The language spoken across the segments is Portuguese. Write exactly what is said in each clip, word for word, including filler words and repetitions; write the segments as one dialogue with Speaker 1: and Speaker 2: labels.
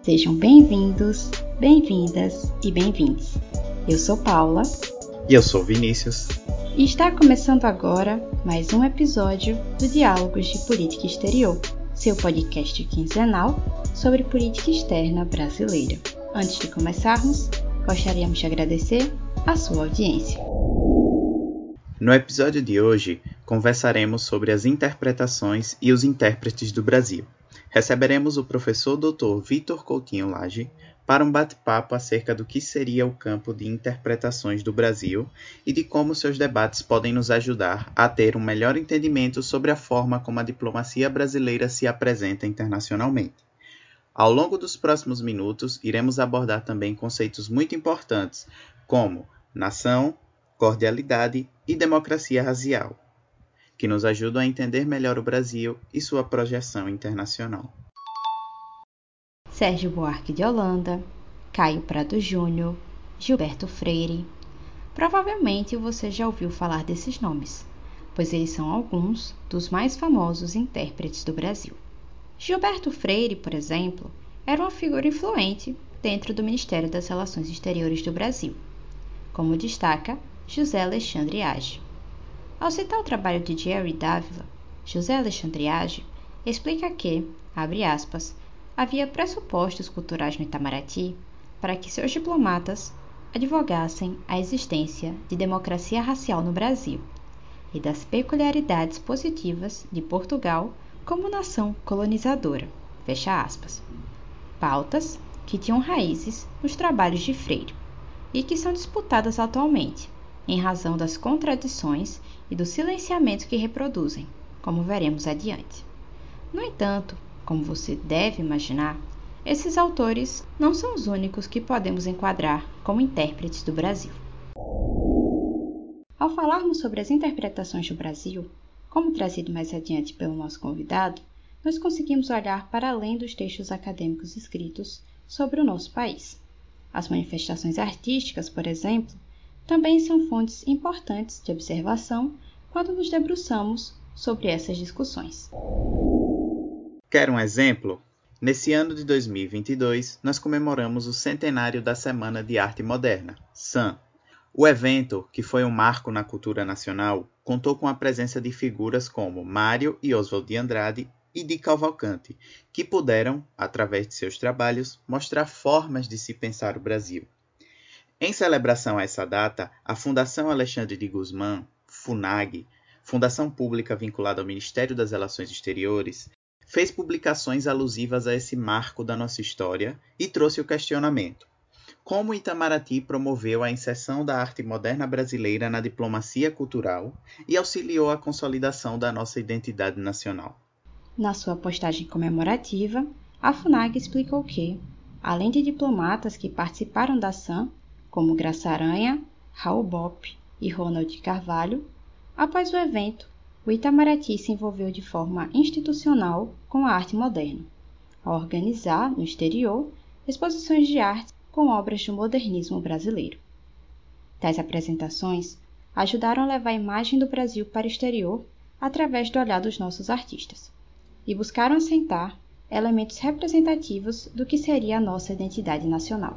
Speaker 1: Sejam bem-vindos, bem-vindas e bem-vindes. Eu sou Paula.
Speaker 2: E eu sou Vinícius.
Speaker 1: E está começando agora mais um episódio do Diálogos de Política Exterior, seu podcast quinzenal sobre política externa brasileira. Antes de começarmos, gostaríamos de agradecer a sua audiência.
Speaker 2: No episódio de hoje, conversaremos sobre as interpretações e os intérpretes do Brasil. Receberemos o professor doutor Vitor Coutinho Lage para um bate-papo acerca do que seria o campo de interpretações do Brasil e de como seus debates podem nos ajudar a ter um melhor entendimento sobre a forma como a diplomacia brasileira se apresenta internacionalmente. Ao longo dos próximos minutos, iremos abordar também conceitos muito importantes, como nação, cordialidade e democracia racial, que nos ajudam a entender melhor o Brasil e sua projeção internacional.
Speaker 1: Sérgio Buarque de Holanda, Caio Prado Júnior, Gilberto Freire. Provavelmente você já ouviu falar desses nomes, pois eles são alguns dos mais famosos intérpretes do Brasil. Gilberto Freire, por exemplo, era uma figura influente dentro do Ministério das Relações Exteriores do Brasil, como destaca José Alexandre Age. Ao citar o trabalho de Jerry Dávila, José Alexandre Age explica que, abre aspas, havia pressupostos culturais no Itamaraty para que seus diplomatas advogassem a existência de democracia racial no Brasil e das peculiaridades positivas de Portugal como nação colonizadora, fecha aspas. Pautas que tinham raízes nos trabalhos de Freire e que são disputadas atualmente, em razão das contradições e do silenciamento que reproduzem, como veremos adiante. No entanto, como você deve imaginar, esses autores não são os únicos que podemos enquadrar como intérpretes do Brasil. Ao falarmos sobre as interpretações do Brasil, como trazido mais adiante pelo nosso convidado, nós conseguimos olhar para além dos textos acadêmicos escritos sobre o nosso país. As manifestações artísticas, por exemplo, também são fontes importantes de observação quando nos debruçamos sobre essas discussões.
Speaker 2: Quer um exemplo? Nesse ano de dois mil e vinte e dois, nós comemoramos o centenário da Semana de Arte Moderna, S A M. O evento, que foi um marco na cultura nacional, contou com a presença de figuras como Mário e Oswald de Andrade e de Cavalcante, que puderam, através de seus trabalhos, mostrar formas de se pensar o Brasil. Em celebração a essa data, a Fundação Alexandre de Gusmão, FUNAG, fundação pública vinculada ao Ministério das Relações Exteriores, fez publicações alusivas a esse marco da nossa história e trouxe o questionamento: como o Itamaraty promoveu a inserção da arte moderna brasileira na diplomacia cultural e auxiliou a consolidação da nossa identidade nacional?
Speaker 1: Na sua postagem comemorativa, a FUNAG explicou que, além de diplomatas que participaram da S A M, como Graça Aranha, Raul Bopp e Ronald Carvalho, após o evento, o Itamaraty se envolveu de forma institucional com a arte moderna, a organizar, no exterior, exposições de arte com obras do modernismo brasileiro. Tais apresentações ajudaram a levar a imagem do Brasil para o exterior através do olhar dos nossos artistas, e buscaram assentar elementos representativos do que seria a nossa identidade nacional.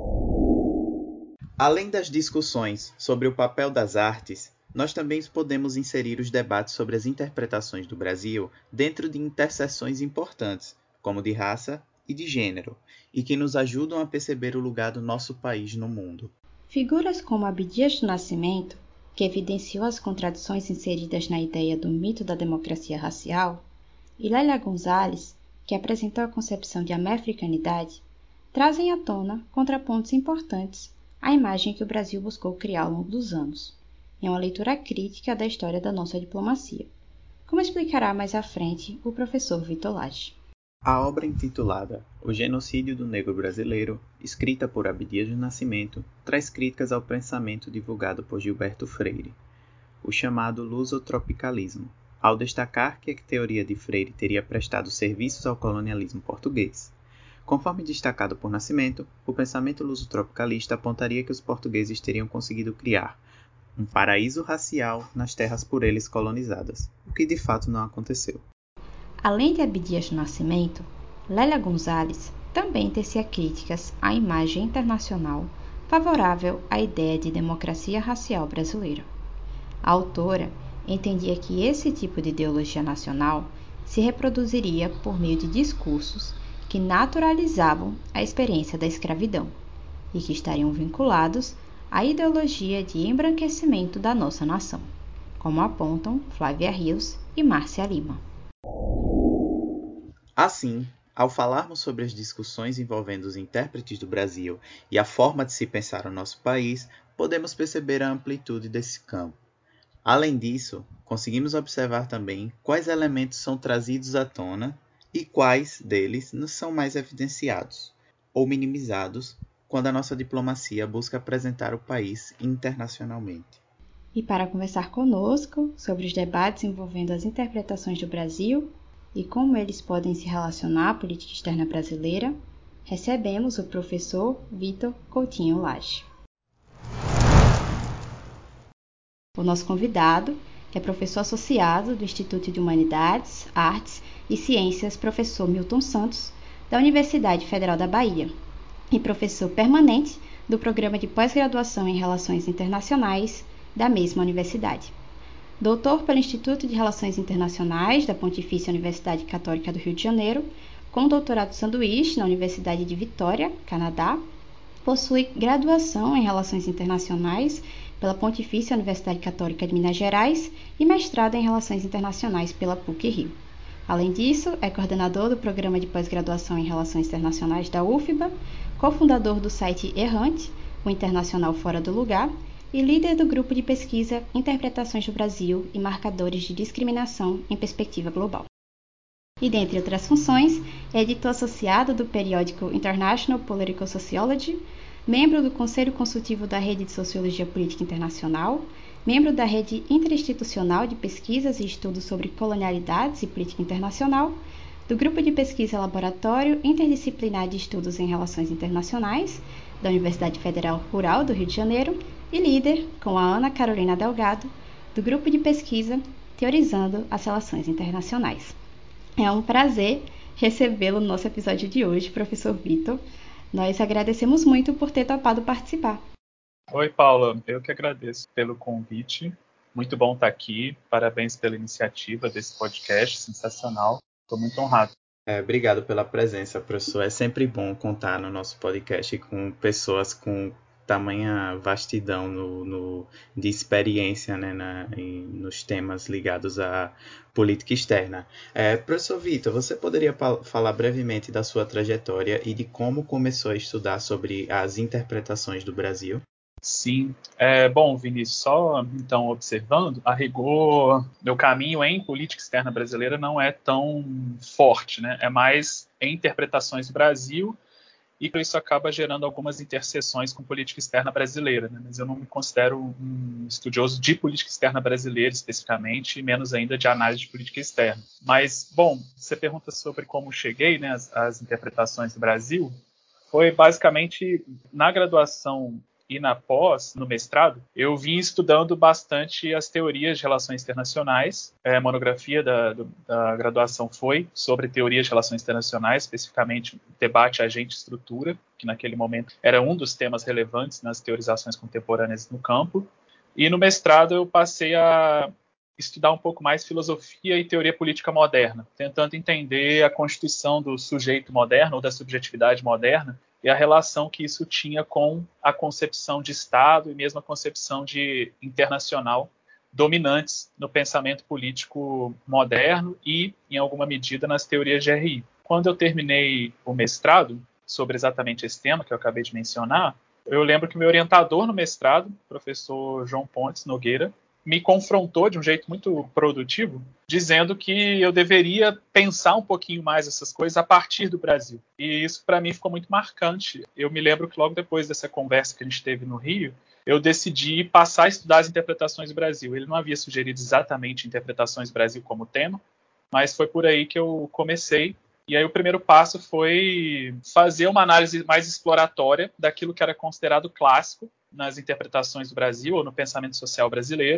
Speaker 2: Além das discussões sobre o papel das artes, nós também podemos inserir os debates sobre as interpretações do Brasil dentro de interseções importantes, como de raça e de gênero, e que nos ajudam a perceber o lugar do nosso país no mundo.
Speaker 1: Figuras como Abdias do Nascimento, que evidenciou as contradições inseridas na ideia do mito da democracia racial, e Lélia Gonzalez, que apresentou a concepção de americanidade, trazem à tona contrapontos importantes à imagem que o Brasil buscou criar ao longo dos anos, em uma leitura crítica da história da nossa diplomacia, como explicará mais à frente o professor Vitor Lage.
Speaker 2: A obra intitulada O Genocídio do Negro Brasileiro, escrita por Abdias do Nascimento, traz críticas ao pensamento divulgado por Gilberto Freire, o chamado lusotropicalismo, ao destacar que a teoria de Freire teria prestado serviços ao colonialismo português. Conforme destacado por Nascimento, o pensamento lusotropicalista apontaria que os portugueses teriam conseguido criar um paraíso racial nas terras por eles colonizadas, o que de fato não aconteceu.
Speaker 1: Além de Abdias do Nascimento, Lélia Gonzalez também tecia críticas à imagem internacional favorável à ideia de democracia racial brasileira. A autora entendia que esse tipo de ideologia nacional se reproduziria por meio de discursos que naturalizavam a experiência da escravidão e que estariam vinculados à ideologia de embranquecimento da nossa nação, como apontam Flávia Rios e Márcia Lima.
Speaker 2: Assim, ao falarmos sobre as discussões envolvendo os intérpretes do Brasil e a forma de se pensar o nosso país, podemos perceber a amplitude desse campo. Além disso, conseguimos observar também quais elementos são trazidos à tona e quais deles não são mais evidenciados ou minimizados quando a nossa diplomacia busca apresentar o país internacionalmente.
Speaker 1: E para conversar conosco sobre os debates envolvendo as interpretações do Brasil e como eles podem se relacionar à política externa brasileira, recebemos o professor Vitor Coutinho Lage. O nosso convidado é professor associado do Instituto de Humanidades, Artes e Ciências, professor Milton Santos, da Universidade Federal da Bahia, e professor permanente do Programa de Pós-Graduação em Relações Internacionais da mesma universidade. Doutor pelo Instituto de Relações Internacionais da Pontifícia Universidade Católica do Rio de Janeiro, com doutorado sanduíche na Universidade de Vitória, Canadá, possui graduação em Relações Internacionais pela Pontifícia Universidade Católica de Minas Gerais e mestrado em Relações Internacionais pela P U C Rio. Além disso, é coordenador do Programa de Pós-Graduação em Relações Internacionais da U F B A, cofundador do site Errante, o Internacional Fora do Lugar, e líder do grupo de pesquisa Interpretações do Brasil e Marcadores de Discriminação em Perspectiva Global. E, dentre outras funções, é editor associado do periódico International Political Sociology, membro do Conselho Consultivo da Rede de Sociologia Política Internacional, membro da Rede Interinstitucional de Pesquisas e Estudos sobre Colonialidades e Política Internacional, do Grupo de Pesquisa Laboratório Interdisciplinar de Estudos em Relações Internacionais, da Universidade Federal Rural do Rio de Janeiro, e líder, com a Ana Carolina Delgado, do Grupo de Pesquisa Teorizando as Relações Internacionais. É um prazer recebê-lo no nosso episódio de hoje, professor Vitor. Nós agradecemos muito por ter topado participar.
Speaker 3: Oi, Paula. Eu que agradeço pelo convite. Muito bom estar aqui. Parabéns pela iniciativa desse podcast. Sensacional. Estou muito honrado.
Speaker 2: É, obrigado pela presença, professor. É sempre bom contar no nosso podcast com pessoas com tamanha vastidão no, no, de experiência, né, na, em, nos temas ligados à política externa. É, professor Vitor, você poderia pa- falar brevemente da sua trajetória e de como começou a estudar sobre as interpretações do Brasil?
Speaker 3: Sim. É, bom, Vinícius, só então observando, a rigor, meu caminho em política externa brasileira não é tão forte, né? É mais em interpretações do Brasil, e por isso acaba gerando algumas interseções com política externa brasileira, né? Mas eu não me considero um estudioso de política externa brasileira especificamente, e menos ainda de análise de política externa. Mas, bom, você pergunta sobre como cheguei, né, às, às interpretações do Brasil. Foi basicamente na graduação e na pós, no mestrado, eu vim estudando bastante as teorias de relações internacionais. A monografia da, da graduação foi sobre teorias de relações internacionais, especificamente debate agente-estrutura, que naquele momento era um dos temas relevantes nas teorizações contemporâneas no campo. E no mestrado eu passei a estudar um pouco mais filosofia e teoria política moderna, tentando entender a constituição do sujeito moderno ou da subjetividade moderna e a relação que isso tinha com a concepção de Estado e mesmo a concepção de internacional dominantes no pensamento político moderno e, em alguma medida, nas teorias de R I. Quando eu terminei o mestrado sobre exatamente esse tema que eu acabei de mencionar, eu lembro que meu orientador no mestrado, o professor João Pontes Nogueira, me confrontou de um jeito muito produtivo, dizendo que eu deveria pensar um pouquinho mais essas coisas a partir do Brasil. E isso, para mim, ficou muito marcante. Eu me lembro que logo depois dessa conversa que a gente teve no Rio, eu decidi passar a estudar as interpretações do Brasil. Ele não havia sugerido exatamente interpretações do Brasil como tema, mas foi por aí que eu comecei. E aí o primeiro passo foi fazer uma análise mais exploratória daquilo que era considerado clássico nas interpretações do Brasil ou no pensamento social brasileiro,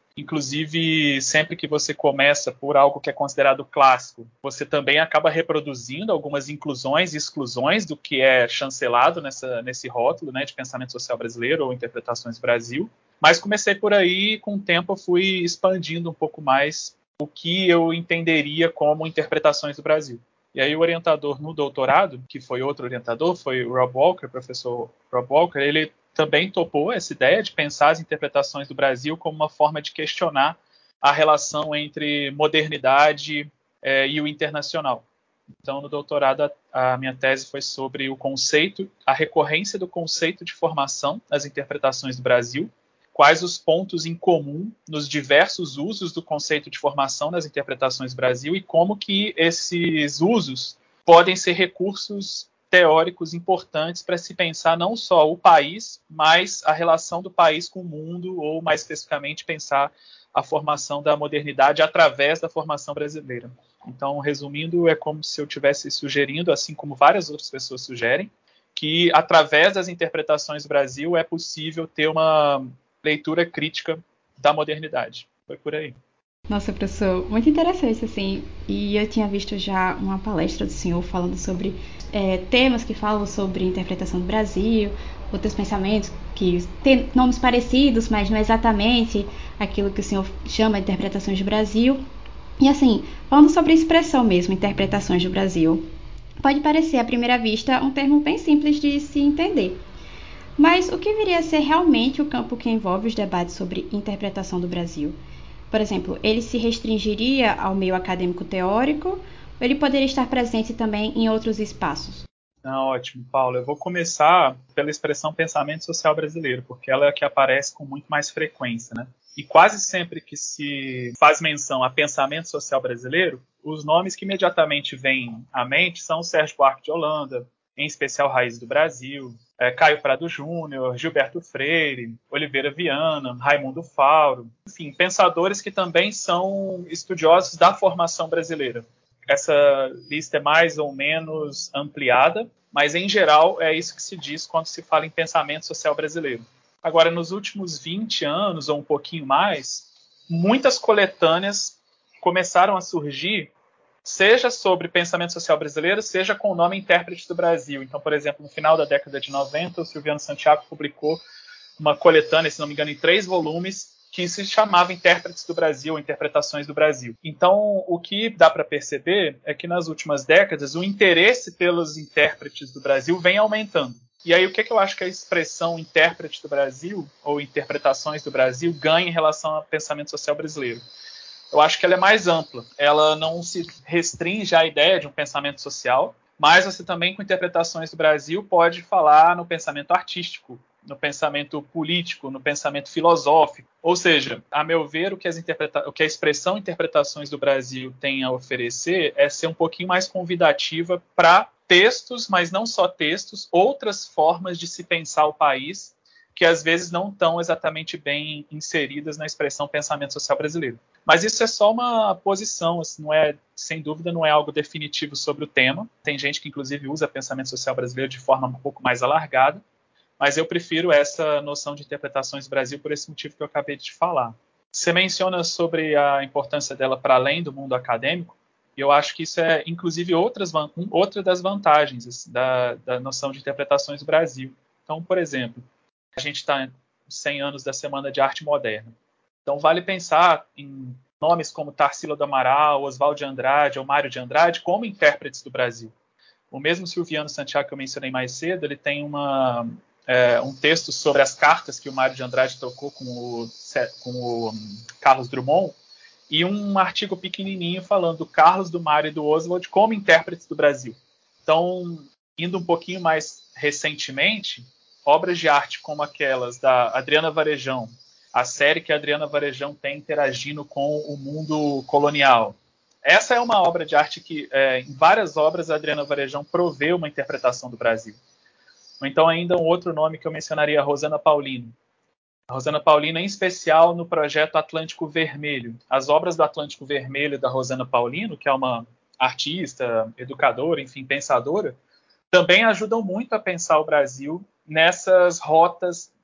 Speaker 3: Inclusive, sempre que você começa por algo que é considerado clássico, você também acaba reproduzindo algumas inclusões e exclusões do que é chancelado nessa, nesse rótulo, né, de pensamento social brasileiro ou interpretações Brasil. Mas comecei por aí e com o tempo eu fui expandindo um pouco mais o que eu entenderia como interpretações do Brasil. E aí o orientador no doutorado, que foi outro orientador, foi o Rob Walker, professor Rob Walker, ele também topou essa ideia de pensar as interpretações do Brasil como uma forma de questionar a relação entre modernidade é, e o internacional. Então, no doutorado, a, a minha tese foi sobre o conceito, a recorrência do conceito de formação nas interpretações do Brasil, quais os pontos em comum nos diversos usos do conceito de formação nas interpretações do Brasil e como que esses usos podem ser recursos teóricos importantes para se pensar não só o país, mas a relação do país com o mundo, ou mais especificamente pensar a formação da modernidade através da formação brasileira. Então, resumindo, é como se eu estivesse sugerindo, assim como várias outras pessoas sugerem, que através das interpretações do Brasil é possível ter uma leitura crítica da modernidade. Foi por aí.
Speaker 1: Nossa, professor, muito interessante, assim, e eu tinha visto já uma palestra do senhor falando sobre é, temas que falam sobre interpretação do Brasil, outros pensamentos que têm nomes parecidos, mas não é exatamente aquilo que o senhor chama de interpretações do Brasil. E assim, falando sobre a expressão mesmo, interpretações do Brasil, pode parecer à primeira vista um termo bem simples de se entender. Mas o que viria a ser realmente o campo que envolve os debates sobre interpretação do Brasil? Por exemplo, ele se restringiria ao meio acadêmico teórico ou ele poderia estar presente também em outros espaços?
Speaker 3: Ah, ótimo, Paulo. Eu vou começar pela expressão pensamento social brasileiro, porque ela é a que aparece com muito mais frequência, né? E quase sempre que se faz menção a pensamento social brasileiro, os nomes que imediatamente vêm à mente são Sérgio Buarque de Holanda, em especial Raízes do Brasil, é, Caio Prado Júnior, Gilberto Freire, Oliveira Viana, Raimundo Fauro, enfim, pensadores que também são estudiosos da formação brasileira. Essa lista é mais ou menos ampliada, mas em geral é isso que se diz quando se fala em pensamento social brasileiro. Agora, nos últimos vinte anos ou um pouquinho mais, muitas coletâneas começaram a surgir, seja sobre pensamento social brasileiro, seja com o nome Intérprete do Brasil. Então, por exemplo, no final da década de noventa, o Silviano Santiago publicou uma coletânea, se não me engano, em três volumes, que se chamava Intérpretes do Brasil, Interpretações do Brasil. Então, o que dá para perceber é que nas últimas décadas o interesse pelos intérpretes do Brasil vem aumentando. E aí, o que, que eu acho que a expressão intérprete do Brasil, ou interpretações do Brasil, ganha em relação ao pensamento social brasileiro? Eu acho que ela é mais ampla. Ela não se restringe à ideia de um pensamento social, mas você também, com interpretações do Brasil, pode falar no pensamento artístico, no pensamento político, no pensamento filosófico. Ou seja, a meu ver, o que, as interpreta- o que a expressão interpretações do Brasil tem a oferecer é ser um pouquinho mais convidativa para textos, mas não só textos, outras formas de se pensar o país que às vezes não estão exatamente bem inseridas na expressão pensamento social brasileiro. Mas isso é só uma posição, assim, não é, sem dúvida não é algo definitivo sobre o tema. Tem gente que inclusive usa pensamento social brasileiro de forma um pouco mais alargada, mas eu prefiro essa noção de interpretações do Brasil por esse motivo que eu acabei de falar. Você menciona sobre a importância dela para além do mundo acadêmico, e eu acho que isso é, inclusive, outras, outra das vantagens assim, da, da noção de interpretações do Brasil. Então, por exemplo, a gente está em cem anos da Semana de Arte Moderna. Então, vale pensar em nomes como Tarsila do Amaral, Oswald de Andrade ou Mário de Andrade como intérpretes do Brasil. O mesmo Silviano Santiago que eu mencionei mais cedo, ele tem uma, é, um texto sobre as cartas que o Mário de Andrade trocou com o, com o Carlos Drummond, e um artigo pequenininho falando do Carlos, do Mário e do Oswald como intérpretes do Brasil. Então, indo um pouquinho mais recentemente, obras de arte como aquelas da Adriana Varejão, a série que a Adriana Varejão tem interagindo com o mundo colonial. Essa é uma obra de arte que, é, em várias obras, a Adriana Varejão provê uma interpretação do Brasil. Ou então, ainda um outro nome que eu mencionaria, a Rosana Paulino. A Rosana Paulino, em especial no projeto Atlântico Vermelho. As obras do Atlântico Vermelho da Rosana Paulino, que é uma artista, educadora, enfim, pensadora, também ajudam muito a pensar o Brasil nessas rotas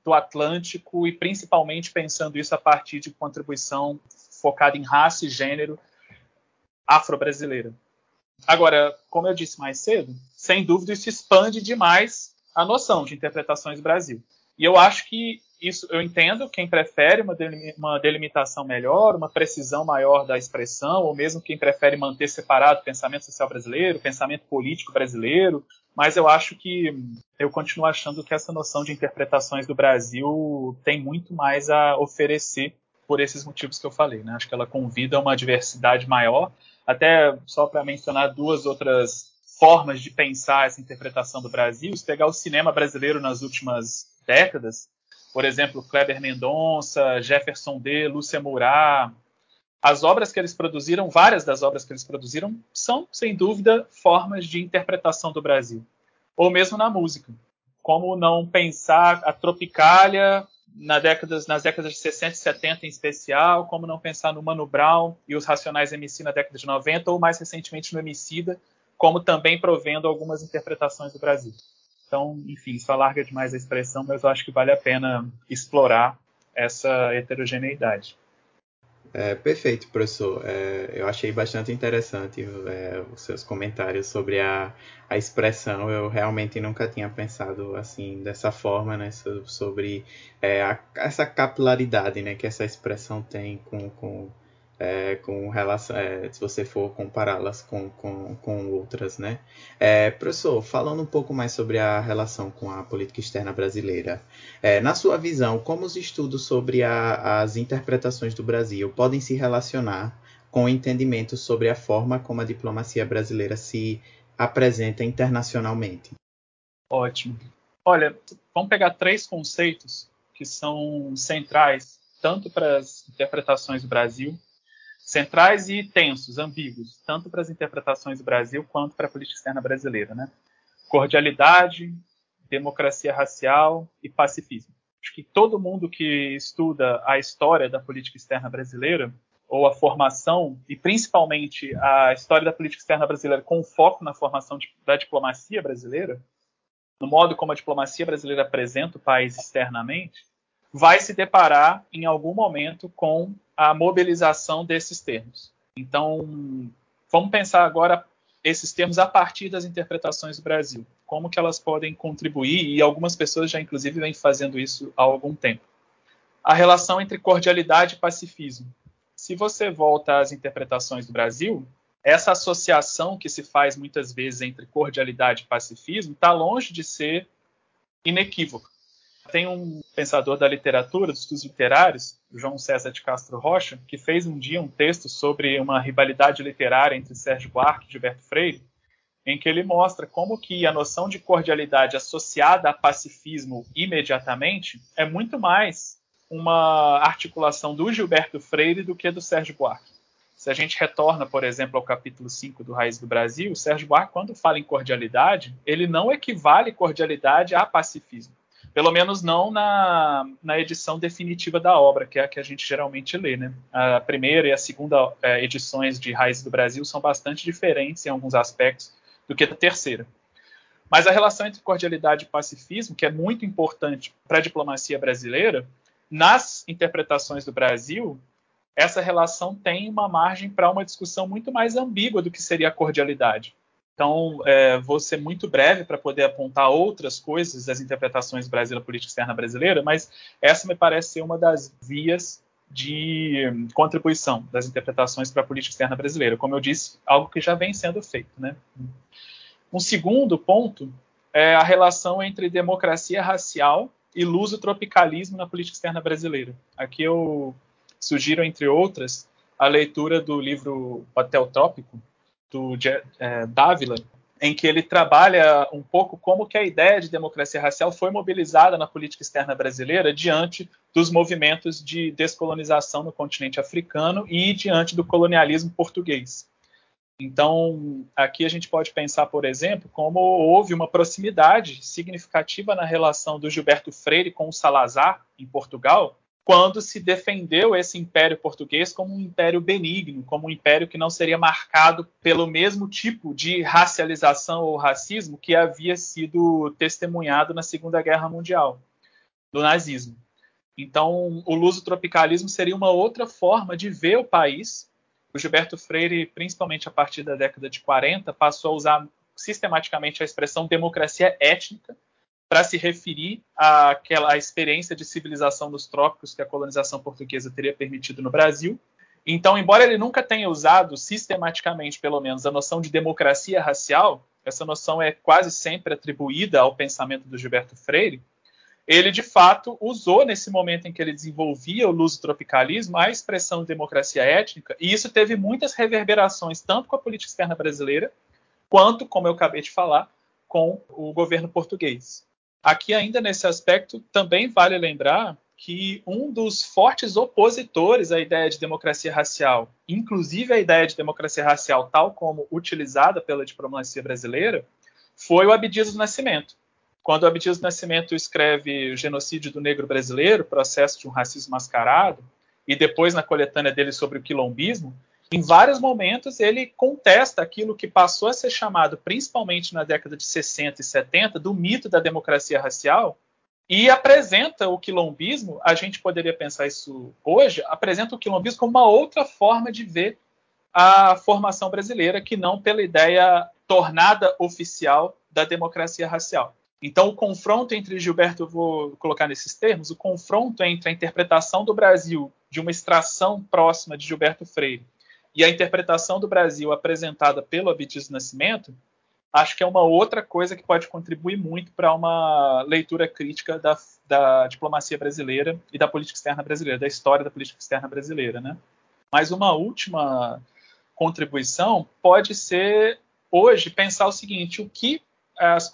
Speaker 3: do Atlântico e principalmente pensando isso a partir de contribuição focada em raça e gênero afro-brasileira. Agora, como eu disse mais cedo, sem dúvida isso expande demais a noção de interpretações do Brasil. E eu acho que isso, eu entendo quem prefere uma, uma delimitação melhor, uma precisão maior da expressão, ou mesmo quem prefere manter separado o pensamento social brasileiro, o pensamento político brasileiro, mas eu acho que, eu continuo achando que essa noção de interpretações do Brasil tem muito mais a oferecer por esses motivos que eu falei, né? Acho que ela convida a uma diversidade maior, até só para mencionar duas outras formas de pensar essa interpretação do Brasil, se pegar o cinema brasileiro nas últimas décadas, por exemplo, Kleber Mendonça, Jefferson D, Lúcia Murat, as obras que eles produziram, várias das obras que eles produziram, são, sem dúvida, formas de interpretação do Brasil. Ou mesmo na música. Como não pensar a Tropicália na décadas, nas décadas de sessenta e setenta em especial, como não pensar no Mano Brown e os Racionais M C na década de noventa, ou mais recentemente no Emicida, como também provendo algumas interpretações do Brasil. Então, enfim, isso alarga demais a expressão, mas eu acho que vale a pena explorar essa heterogeneidade.
Speaker 2: É, perfeito, professor. É, eu achei bastante interessante é, os seus comentários sobre a, a expressão. Eu realmente nunca tinha pensado assim dessa forma, né, sobre é, a, essa capilaridade, né, que essa expressão tem com, com É, com relação, é, se você for compará-las com, com, com outras, né? É, professor, falando um pouco mais sobre a relação com a política externa brasileira, é, na sua visão, como os estudos sobre a, as interpretações do Brasil podem se relacionar com o entendimento sobre a forma como a diplomacia brasileira se apresenta internacionalmente?
Speaker 3: Ótimo. Olha, vamos pegar três conceitos que são centrais tanto para as interpretações do Brasil, centrais e tensos, ambíguos, tanto para as interpretações do Brasil quanto para a política externa brasileira, né? Cordialidade, democracia racial e pacifismo. Acho que todo mundo que estuda a história da política externa brasileira, ou a formação, e principalmente a história da política externa brasileira com foco na formação de, da diplomacia brasileira, no modo como a diplomacia brasileira apresenta o país externamente, vai se deparar em algum momento com a mobilização desses termos. Então, vamos pensar agora esses termos a partir das interpretações do Brasil. Como que elas podem contribuir, e algumas pessoas já inclusive vêm fazendo isso há algum tempo. A relação entre cordialidade e pacifismo. Se você volta às interpretações do Brasil, essa associação que se faz muitas vezes entre cordialidade e pacifismo está longe de ser inequívoca. Tem um pensador da literatura, dos estudos literários, João César de Castro Rocha, que fez um dia um texto sobre uma rivalidade literária entre Sérgio Buarque e Gilberto Freire, em que ele mostra como que a noção de cordialidade associada a pacifismo imediatamente é muito mais uma articulação do Gilberto Freire do que do Sérgio Buarque. Se a gente retorna, por exemplo, ao capítulo cinco do Raiz do Brasil, o Sérgio Buarque, quando fala em cordialidade, ele não equivale cordialidade a pacifismo. Pelo menos não na, na edição definitiva da obra, que é a que a gente geralmente lê, né? A primeira e a segunda é, edições de Raiz do Brasil são bastante diferentes em alguns aspectos do que a terceira. Mas a relação entre cordialidade e pacifismo, que é muito importante para a diplomacia brasileira, nas interpretações do Brasil, essa relação tem uma margem para uma discussão muito mais ambígua do que seria a cordialidade. Então, é, vou ser muito breve para poder apontar outras coisas das interpretações do Brasil da política externa brasileira, mas essa me parece ser uma das vias de contribuição das interpretações para a política externa brasileira. Como eu disse, algo que já vem sendo feito, né? Um segundo ponto é a relação entre democracia racial e luso-tropicalismo na política externa brasileira. Aqui eu sugiro, entre outras, a leitura do livro Hotel Trópico, do é, Dávila, em que ele trabalha um pouco como que a ideia de democracia racial foi mobilizada na política externa brasileira diante dos movimentos de descolonização no continente africano e diante do colonialismo português. Então, aqui a gente pode pensar, por exemplo, como houve uma proximidade significativa na relação do Gilberto Freire com o Salazar, em Portugal, quando se defendeu esse império português como um império benigno, como um império que não seria marcado pelo mesmo tipo de racialização ou racismo que havia sido testemunhado na Segunda Guerra Mundial. do nazismo. Então, o lusotropicalismo seria uma outra forma de ver o país. O Gilberto Freire, principalmente a partir da década de quarenta, passou a usar sistematicamente a expressão democracia étnica para se referir àquela experiência de civilização nos trópicos que a colonização portuguesa teria permitido no Brasil. Então, embora ele nunca tenha usado sistematicamente, pelo menos, a noção de democracia racial, essa noção é quase sempre atribuída ao pensamento do Gilberto Freire, ele, de fato, usou, nesse momento em que ele desenvolvia o lusotropicalismo, a expressão democracia étnica, e isso teve muitas reverberações, tanto com a política externa brasileira, quanto, como eu acabei de falar, com o governo português. Aqui, ainda nesse aspecto, também vale lembrar que um dos fortes opositores à ideia de democracia racial, inclusive a ideia de democracia racial tal como utilizada pela diplomacia brasileira, foi o Abdias do Nascimento. Quando o Abdias do Nascimento escreve O Genocídio do Negro Brasileiro, Processo de um Racismo Mascarado, e depois na coletânea dele sobre o quilombismo, em vários momentos ele contesta aquilo que passou a ser chamado, principalmente na década de sessenta e setenta, do mito da democracia racial, e apresenta o quilombismo, a gente poderia pensar isso hoje, apresenta o quilombismo como uma outra forma de ver a formação brasileira, que não pela ideia tornada oficial da democracia racial. Então, o confronto entre Gilberto, eu vou colocar nesses termos, o confronto entre a interpretação do Brasil de uma extração próxima de Gilberto Freire e a interpretação do Brasil apresentada pelo Abdias do Nascimento, acho que é uma outra coisa que pode contribuir muito para uma leitura crítica da, da diplomacia brasileira e da política externa brasileira, da história da política externa brasileira, né? Mas uma última contribuição pode ser, hoje, pensar o seguinte: o que as,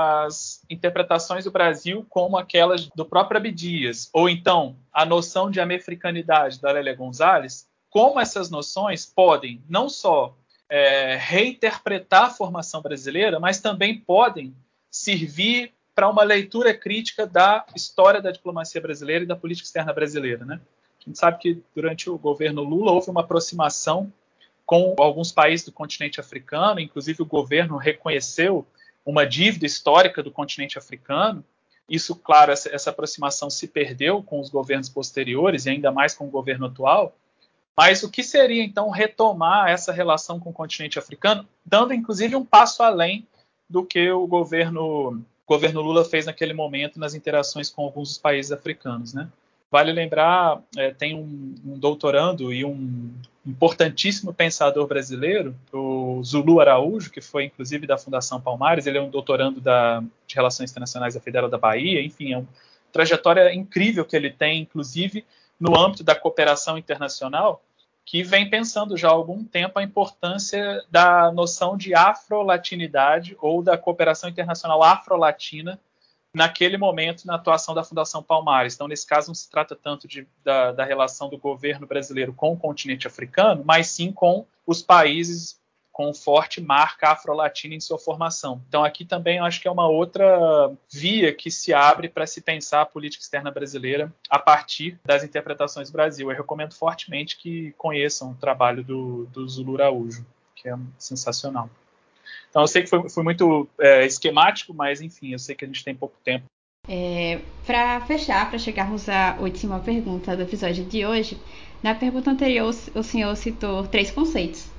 Speaker 3: as interpretações do Brasil, como aquelas do próprio Abdias, ou então a noção de americanidade da Lélia Gonzalez, como essas noções podem não só é, reinterpretar a formação brasileira, mas também podem servir para uma leitura crítica da história da diplomacia brasileira e da política externa brasileira, né? A gente sabe que durante o governo Lula houve uma aproximação com alguns países do continente africano, inclusive o governo reconheceu uma dívida histórica do continente africano. Isso, claro, essa, essa aproximação se perdeu com os governos posteriores e ainda mais com o governo atual. Mas o que seria, então, retomar essa relação com o continente africano, dando, inclusive, um passo além do que o governo, o governo Lula fez naquele momento nas interações com alguns dos países africanos, né? Vale lembrar, é, tem um, um doutorando e um importantíssimo pensador brasileiro, o Zulu Araújo, que foi, inclusive, da Fundação Palmares. Ele é um doutorando da, de Relações Internacionais da Federal da Bahia. Enfim, é uma trajetória incrível que ele tem, inclusive, no âmbito da cooperação internacional, que vem pensando já há algum tempo a importância da noção de afro-latinidade ou da cooperação internacional afro-latina naquele momento na atuação da Fundação Palmares. Então, nesse caso, não se trata tanto de, da, da relação do governo brasileiro com o continente africano, mas sim com os países com forte marca afro-latina em sua formação. Então, aqui também eu acho que é uma outra via que se abre para se pensar a política externa brasileira a partir das interpretações do Brasil. Eu recomendo fortemente que conheçam o trabalho do, do Zulu Araújo, que é sensacional. Então, eu sei que foi, foi muito é, esquemático, mas, enfim, eu sei que a gente tem pouco tempo.
Speaker 1: É, para fechar, para chegarmos à última pergunta do episódio de hoje, na pergunta anterior o senhor citou três conceitos.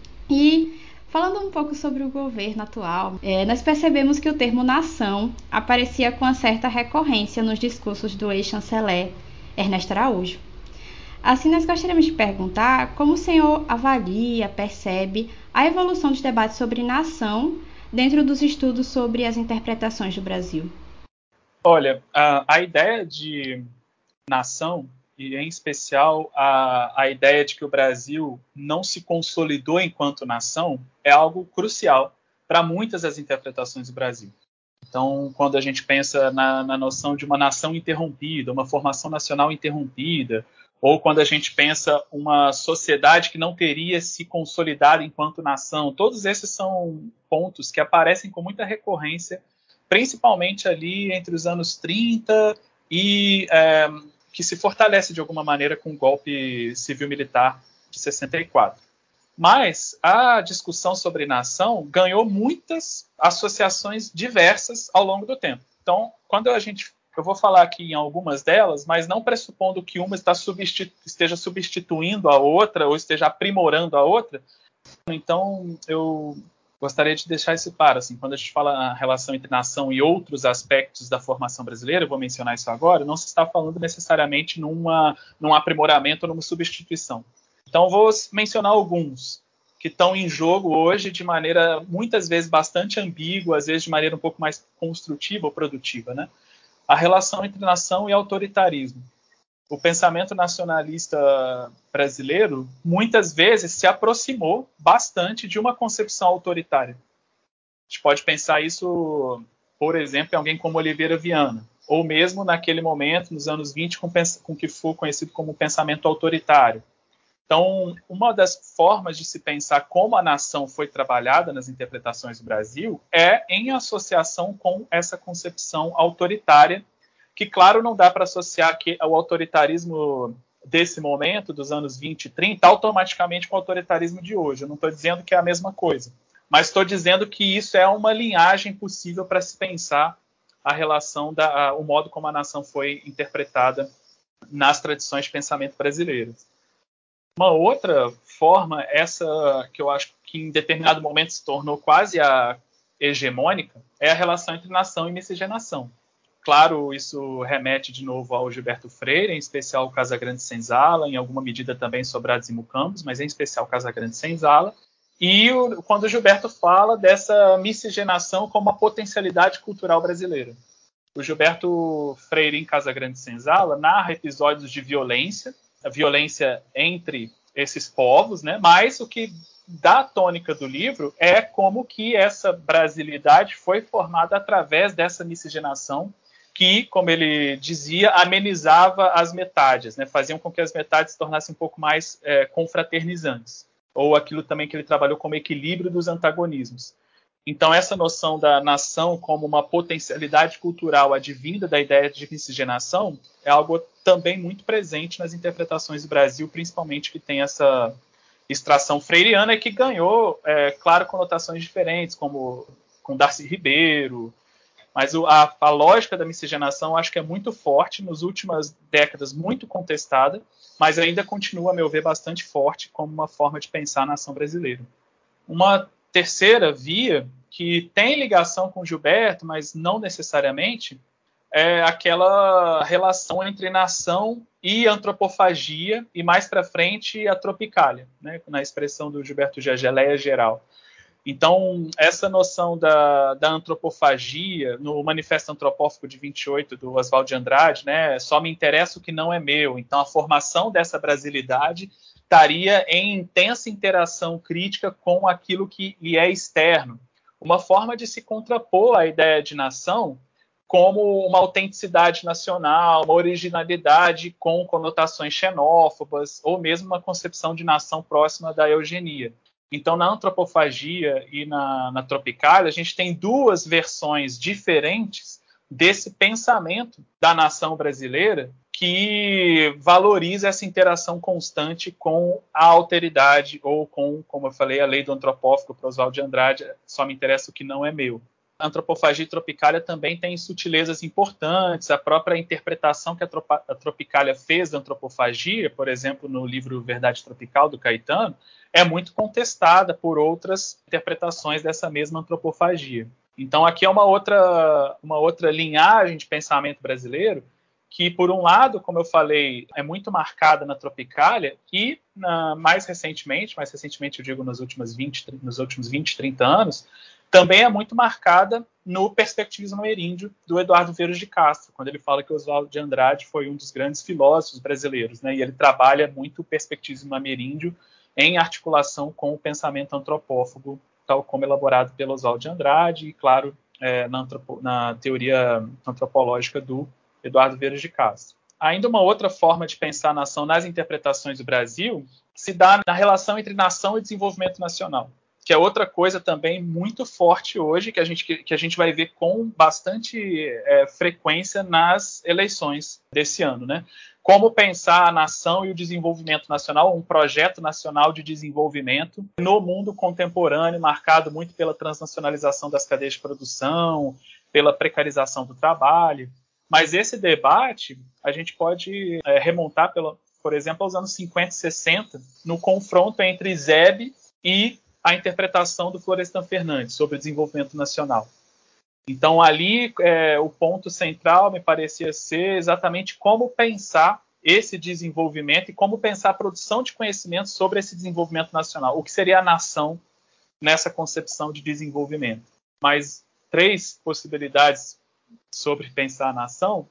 Speaker 1: E falando um pouco sobre o governo atual, é, nós percebemos que o termo nação aparecia com uma certa recorrência nos discursos do ex-chanceler Ernesto Araújo. Assim, nós gostaríamos de perguntar como o senhor avalia, percebe a evolução dos debates sobre nação dentro dos estudos sobre as interpretações do Brasil.
Speaker 3: Olha, a, a ideia de nação, e em especial a, a ideia de que o Brasil não se consolidou enquanto nação, é algo crucial para muitas das interpretações do Brasil. Então, quando a gente pensa na, na noção de uma nação interrompida, uma formação nacional interrompida, ou quando a gente pensa uma sociedade que não teria se consolidado enquanto nação, todos esses são pontos que aparecem com muita recorrência, principalmente ali entre os anos trinta e é, que se fortalece de alguma maneira com o golpe civil-militar de sessenta e quatro. Mas a discussão sobre nação ganhou muitas associações diversas ao longo do tempo. Então, quando a gente, Eu vou falar aqui em algumas delas, mas não pressupondo que uma está substitu- esteja substituindo a outra ou esteja aprimorando a outra. Então, eu gostaria de deixar isso claro. Assim, quando a gente fala a relação entre nação e outros aspectos da formação brasileira, eu vou mencionar isso agora, não se está falando necessariamente numa, num aprimoramento ou numa substituição. Então, vou mencionar alguns que estão em jogo hoje de maneira, muitas vezes, bastante ambígua, às vezes de maneira um pouco mais construtiva ou produtiva, né? A relação entre nação e autoritarismo. O pensamento nacionalista brasileiro, muitas vezes, se aproximou bastante de uma concepção autoritária. A gente pode pensar isso, por exemplo, em alguém como Oliveira Viana, ou mesmo naquele momento, nos anos vinte, com o que foi conhecido como pensamento autoritário. Então, uma das formas de se pensar como a nação foi trabalhada nas interpretações do Brasil é em associação com essa concepção autoritária, que, claro, não dá para associar que o autoritarismo desse momento, dos anos vinte e trinta, automaticamente com o autoritarismo de hoje. Eu não estou dizendo que é a mesma coisa, mas estou dizendo que isso é uma linhagem possível para se pensar a relação, da, a, o modo como a nação foi interpretada nas tradições de pensamento brasileiras. Uma outra forma, essa que eu acho que em determinado momento se tornou quase a hegemônica, é a relação entre nação e miscigenação. Claro, isso remete de novo ao Gilberto Freire, em especial o Casagrande Senzala, em alguma medida também Sobrados e Mucambos, mas em especial o Casagrande Senzala. E o, quando o Gilberto fala dessa miscigenação como uma potencialidade cultural brasileira. O Gilberto Freire, em Casagrande Senzala, narra episódios de violência, a violência entre esses povos, né? Mas o que dá a tônica do livro é como que essa brasilidade foi formada através dessa miscigenação que, como ele dizia, amenizava as metades, né? Faziam com que as metades se tornassem um pouco mais é, confraternizantes, ou aquilo também que ele trabalhou como equilíbrio dos antagonismos. Então, essa noção da nação como uma potencialidade cultural advinda da ideia de miscigenação é algo também muito presente nas interpretações do Brasil, principalmente que tem essa extração freiriana e que ganhou, é, claro, conotações diferentes, como com Darcy Ribeiro. Mas o, a, a lógica da miscigenação acho que é muito forte, nas últimas décadas muito contestada, mas ainda continua, a meu ver, bastante forte como uma forma de pensar a nação brasileira. Uma terceira via, que tem ligação com Gilberto, mas não necessariamente, é aquela relação entre nação e antropofagia, e mais para frente a tropicália, né, na expressão do Gilberto de a geleia geral. Então, essa noção da, da antropofagia, no Manifesto Antropófago de vinte e oito, do Oswald de Andrade, né, só me interessa o que não é meu. Então, a formação dessa brasilidade estaria em intensa interação crítica com aquilo que lhe é externo. Uma forma de se contrapor à ideia de nação como uma autenticidade nacional, uma originalidade com conotações xenófobas, ou mesmo uma concepção de nação próxima da eugenia. Então, na antropofagia e na, na tropicália, a gente tem duas versões diferentes desse pensamento da nação brasileira que valoriza essa interação constante com a alteridade ou com, como eu falei, a lei do antropófago para Oswald de Andrade, só me interessa o que não é meu. A antropofagia e tropicália também tem sutilezas importantes. A própria interpretação que a, tropa, a tropicália fez da antropofagia, por exemplo, no livro Verdade Tropical, do Caetano, é muito contestada por outras interpretações dessa mesma antropofagia. Então, aqui é uma outra, uma outra linhagem de pensamento brasileiro que, por um lado, como eu falei, é muito marcada na tropicália e, na, mais recentemente, mais recentemente eu digo nos últimos vinte, nos últimos vinte, trinta anos, também é muito marcada no perspectivismo ameríndio do Eduardo Veiros de Castro, quando ele fala que Oswald de Andrade foi um dos grandes filósofos brasileiros, né? E ele trabalha muito o perspectivismo ameríndio em articulação com o pensamento antropófago, tal como elaborado pelo Oswald de Andrade e, claro, é, na, antropo, na teoria antropológica do Eduardo Veiros de Castro. Ainda uma outra forma de pensar a nação nas interpretações do Brasil se dá na relação entre nação e desenvolvimento nacional, que é outra coisa também muito forte hoje, que a gente, que a gente vai ver com bastante é, frequência nas eleições desse ano, né? Como pensar a nação e o desenvolvimento nacional, um projeto nacional de desenvolvimento no mundo contemporâneo, marcado muito pela transnacionalização das cadeias de produção, pela precarização do trabalho. Mas esse debate a gente pode é, remontar, pelo, por exemplo, aos anos cinquenta e sessenta, no confronto entre Zeb e a interpretação do Florestan Fernandes sobre o desenvolvimento nacional. Então, ali, é, o ponto central me parecia ser exatamente como pensar esse desenvolvimento e como pensar a produção de conhecimento sobre esse desenvolvimento nacional. O que seria a nação nessa concepção de desenvolvimento? Mas três possibilidades sobre pensar a nação,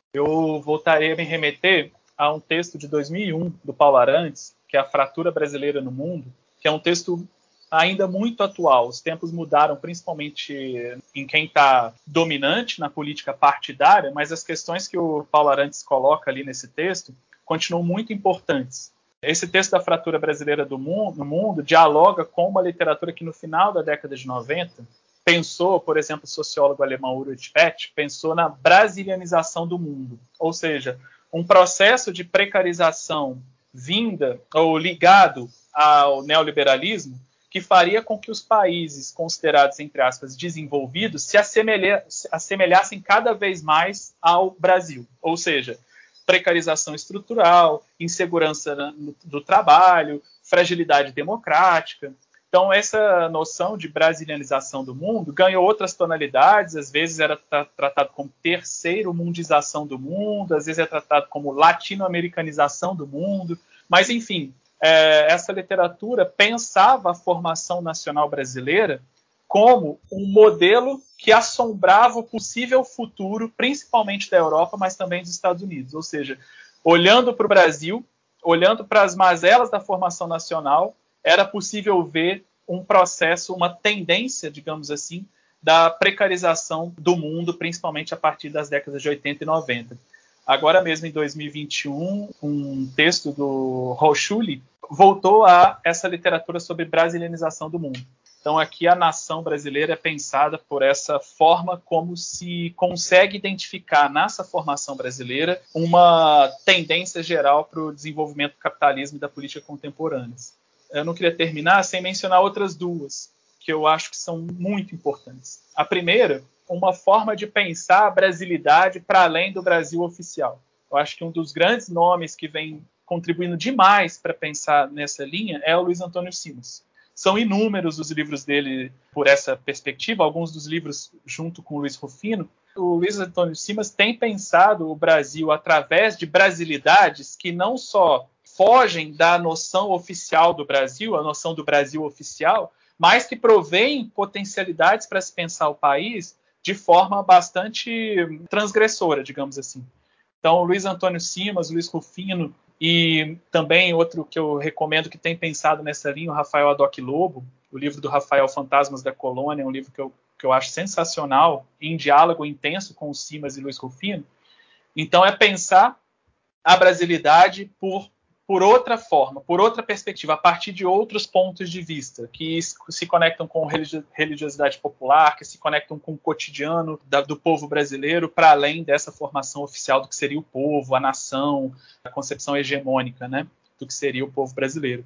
Speaker 3: eu voltarei a me remeter a um texto de dois mil e um, do Paulo Arantes, que é A Fratura Brasileira no Mundo, que é um texto ainda muito atual. Os tempos mudaram, principalmente em quem está dominante na política partidária, mas as questões que o Paulo Arantes coloca ali nesse texto continuam muito importantes. Esse texto da Fratura Brasileira do mundo, no mundo dialoga com uma literatura que no final da década de noventa pensou, por exemplo, o sociólogo alemão Ulrich Petsch, pensou na brasilianização do mundo, ou seja, um processo de precarização vinda ou ligado ao neoliberalismo que faria com que os países considerados, entre aspas, desenvolvidos se assemelha- assemelhassem cada vez mais ao Brasil, ou seja, precarização estrutural, insegurança do trabalho, fragilidade democrática. Então, essa noção de brasilianização do mundo ganhou outras tonalidades, às vezes era tra- tratado como terceiro mundização do mundo, às vezes é tratado como latino-americanização do mundo, mas, enfim, é, essa literatura pensava a formação nacional brasileira como um modelo que assombrava o possível futuro, principalmente da Europa, mas também dos Estados Unidos. Ou seja, olhando para o Brasil, olhando para as mazelas da formação nacional, era possível ver um processo, uma tendência, digamos assim, da precarização do mundo, principalmente a partir das décadas de oitenta e noventa. Agora mesmo, em dois mil e vinte e um, um texto do Rochuli voltou a essa literatura sobre brasilianização do mundo. Então, aqui a nação brasileira é pensada por essa forma como se consegue identificar nessa formação brasileira uma tendência geral para o desenvolvimento do capitalismo e da política contemporâneas. Eu não queria terminar sem mencionar outras duas, que eu acho que são muito importantes. A primeira, uma forma de pensar a brasilidade para além do Brasil oficial. Eu acho que um dos grandes nomes que vem contribuindo demais para pensar nessa linha é o Luiz Antônio Simas. São inúmeros os livros dele por essa perspectiva, alguns dos livros junto com o Luiz Rufino. O Luiz Antônio Simas tem pensado o Brasil através de brasilidades que não só fogem da noção oficial do Brasil, a noção do Brasil oficial, mas que provém potencialidades para se pensar o país de forma bastante transgressora, digamos assim. Então, Luiz Antônio Simas, Luiz Rufino e também outro que eu recomendo que tem pensado nessa linha, o Rafael Adoc Lobo, o livro do Rafael Fantasmas da Colônia, é um livro que eu, que eu acho sensacional, em diálogo intenso com o Simas e Luiz Rufino. Então, é pensar a brasilidade por por outra forma, por outra perspectiva, a partir de outros pontos de vista, que se conectam com religiosidade popular, que se conectam com o cotidiano da, do povo brasileiro, para além dessa formação oficial do que seria o povo, a nação, a concepção hegemônica, né, do que seria o povo brasileiro.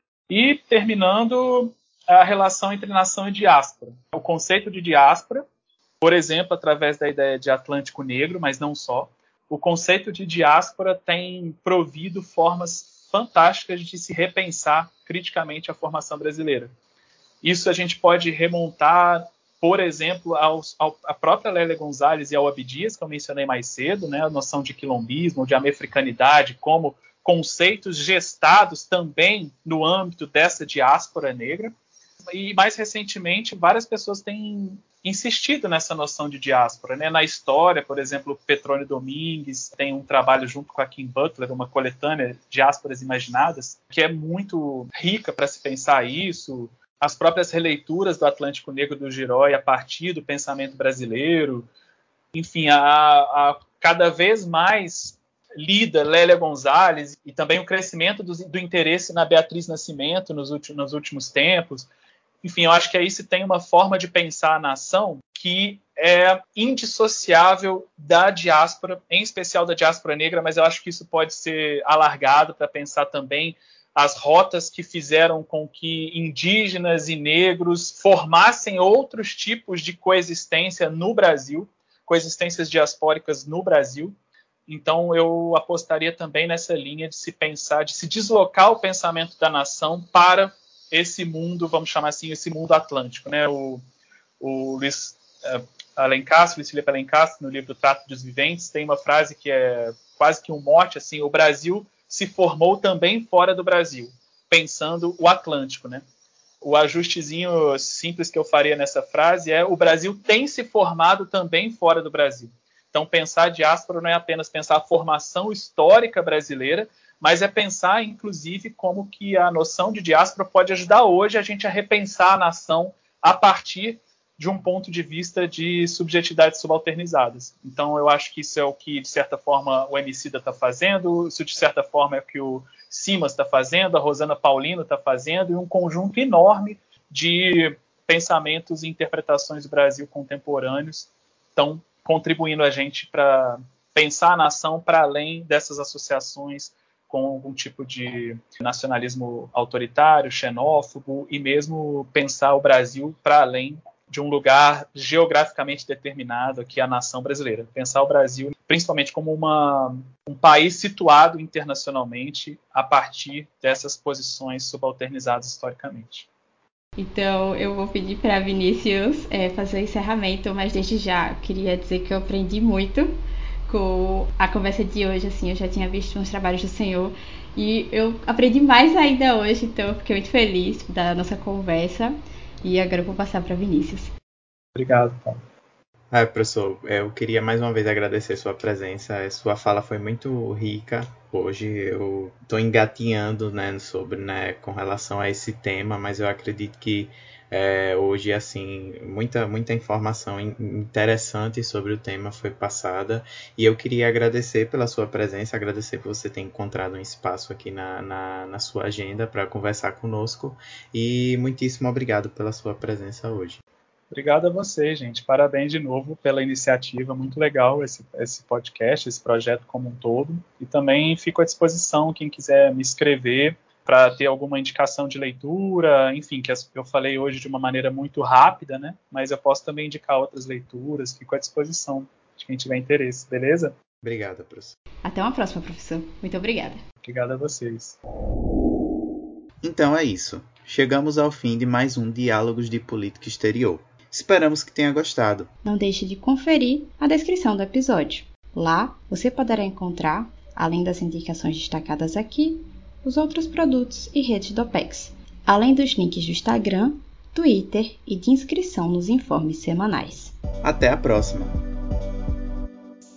Speaker 3: E, terminando, a relação entre nação e diáspora. O conceito de diáspora, por exemplo, através da ideia de Atlântico Negro, mas não só, o conceito de diáspora tem provido formas fantásticas de se repensar criticamente a formação brasileira. Isso a gente pode remontar, por exemplo, aos, ao, à própria Lélia Gonzalez e ao Abdias, que eu mencionei mais cedo, né, a noção de quilombismo, de americanidade, como conceitos gestados também no âmbito dessa diáspora negra. E, mais recentemente, várias pessoas têm insistido nessa noção de diáspora, né? Na história, por exemplo, Petrônio Domingues tem um trabalho junto com a Kim Butler, uma coletânea Diásporas Imaginadas, que é muito rica para se pensar isso. As próprias releituras do Atlântico Negro do Giroy a partir do pensamento brasileiro. Enfim, a, a cada vez mais lida Lélia Gonzalez e também o crescimento do, do interesse na Beatriz Nascimento nos últimos, nos últimos tempos. Enfim, eu acho que aí se tem uma forma de pensar a nação que é indissociável da diáspora, em especial da diáspora negra, mas eu acho que isso pode ser alargado para pensar também as rotas que fizeram com que indígenas e negros formassem outros tipos de coexistência no Brasil, coexistências diaspóricas no Brasil. Então, eu apostaria também nessa linha de se pensar, de se deslocar o pensamento da nação para esse mundo, vamos chamar assim, esse mundo atlântico, né? O, o Luiz uh, Alencastre, Luiz Felipe Alencastre, no livro Trato dos Viventes, tem uma frase que é quase que um mote, assim, o Brasil se formou também fora do Brasil, pensando o Atlântico, né? O ajustezinho simples que eu faria nessa frase é: o Brasil tem se formado também fora do Brasil. Então, pensar a diáspora não é apenas pensar a formação histórica brasileira, mas é pensar, inclusive, como que a noção de diáspora pode ajudar hoje a gente a repensar a nação a partir de um ponto de vista de subjetividades subalternizadas. Então, eu acho que isso é o que, de certa forma, o Emicida está fazendo, isso, de certa forma, é o que o Simas está fazendo, a Rosana Paulino está fazendo, e um conjunto enorme de pensamentos e interpretações do Brasil contemporâneos estão contribuindo a gente para pensar a nação para além dessas associações com algum tipo de nacionalismo autoritário, xenófobo, e mesmo pensar o Brasil para além de um lugar geograficamente determinado, que é a nação brasileira. Pensar o Brasil principalmente como uma, um país situado internacionalmente a partir dessas posições subalternizadas historicamente.
Speaker 1: Então, eu vou pedir para Vinícius é, fazer o encerramento, mas desde já queria dizer que eu aprendi muito com a conversa de hoje. Assim, eu já tinha visto uns trabalhos do senhor e eu aprendi mais ainda hoje, então eu fiquei muito feliz da nossa conversa. E agora eu vou passar para Vinícius.
Speaker 3: Obrigado, Paulo.
Speaker 2: Ah, professor, eu queria mais uma vez agradecer sua presença. Sua fala foi muito rica. Hoje eu estou engatinhando, né, sobre, né, com relação a esse tema, mas eu acredito que é, hoje, assim, muita, muita informação interessante sobre o tema foi passada. E eu queria agradecer pela sua presença, agradecer por você ter encontrado um espaço aqui na, na, na sua agenda para conversar conosco. E muitíssimo obrigado pela sua presença hoje.
Speaker 3: Obrigado a você, gente. Parabéns de novo pela iniciativa. Muito legal esse, esse podcast, esse projeto como um todo. E também fico à disposição, quem quiser me escrever para ter alguma indicação de leitura, enfim, que eu falei hoje de uma maneira muito rápida, né? Mas eu posso também indicar outras leituras. Fico à disposição de quem tiver interesse, beleza?
Speaker 2: Obrigado, professor.
Speaker 1: Até uma próxima, professor. Muito obrigada.
Speaker 3: Obrigado a vocês.
Speaker 2: Então é isso. Chegamos ao fim de mais um Diálogos de Política Exterior. Esperamos que tenha gostado.
Speaker 1: Não deixe de conferir a descrição do episódio. Lá você poderá encontrar, além das indicações destacadas aqui, os outros produtos e redes do OPEX, além dos links do Instagram, Twitter e de inscrição nos informes semanais.
Speaker 2: Até a próxima!